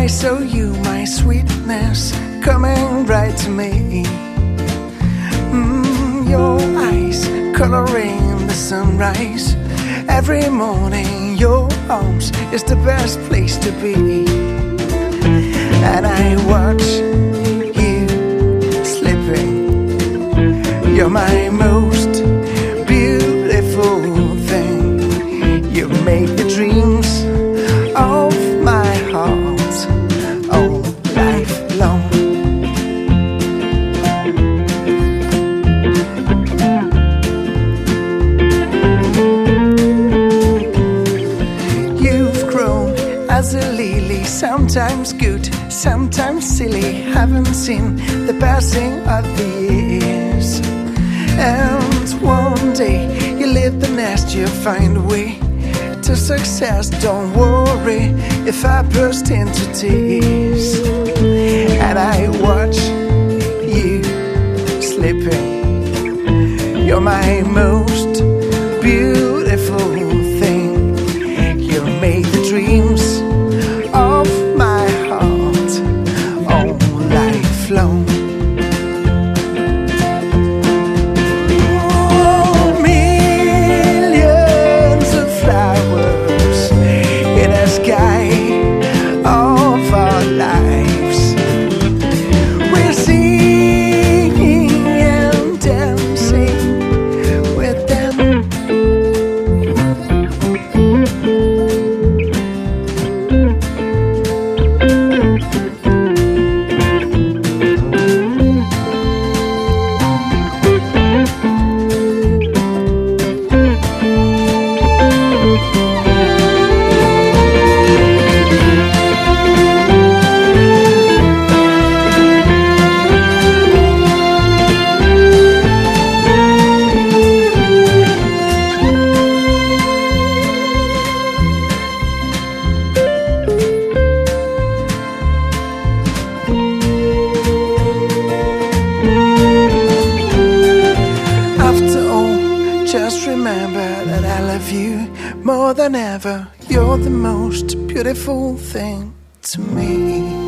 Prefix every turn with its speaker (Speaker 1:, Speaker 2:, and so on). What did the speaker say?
Speaker 1: I saw you, my sweetness, coming right to me. Your eyes coloring the sunrise. Every morning your arms is the best place to be. And I watch you sleeping. You're my most beautiful thing. You make the dreams of my heart all life long. You've grown as a lily, sometimes good, sometimes silly. Haven't seen the passing of the years. And one day you leave the nest, you find a way to success. Don't worry if I burst into tears. And I watch you sleeping. You're my most beautiful thing. You make the dreams of my heart all life long. Just remember that I love you more than ever. You're the most beautiful thing to me.